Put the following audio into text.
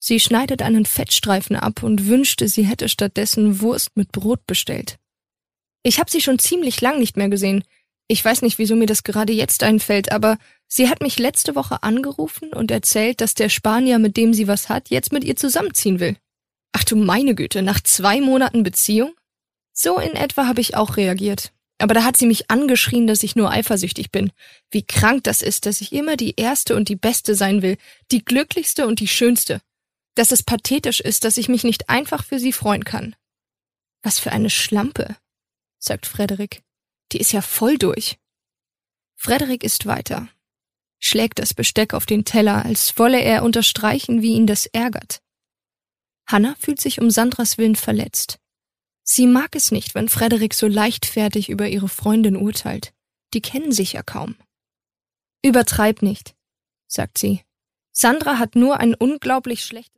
Sie schneidet einen Fettstreifen ab und wünschte, sie hätte stattdessen Wurst mit Brot bestellt. Ich habe sie schon ziemlich lang nicht mehr gesehen. Ich weiß nicht, wieso mir das gerade jetzt einfällt, aber sie hat mich letzte Woche angerufen und erzählt, dass der Spanier, mit dem sie was hat, jetzt mit ihr zusammenziehen will. Ach du meine Güte, nach 2 Monaten Beziehung? So in etwa habe ich auch reagiert. Aber da hat sie mich angeschrien, dass ich nur eifersüchtig bin. Wie krank das ist, dass ich immer die Erste und die Beste sein will, die Glücklichste und die Schönste. Dass es pathetisch ist, dass ich mich nicht einfach für sie freuen kann. Was für eine Schlampe, sagt Frederik. Die ist ja voll durch. Frederik isst weiter, schlägt das Besteck auf den Teller, als wolle er unterstreichen, wie ihn das ärgert. Hannah fühlt sich um Sandras Willen verletzt. Sie mag es nicht, wenn Frederik so leichtfertig über ihre Freundin urteilt. Die kennen sich ja kaum. Übertreib nicht, sagt sie. Sandra hat nur ein unglaublich schlechtes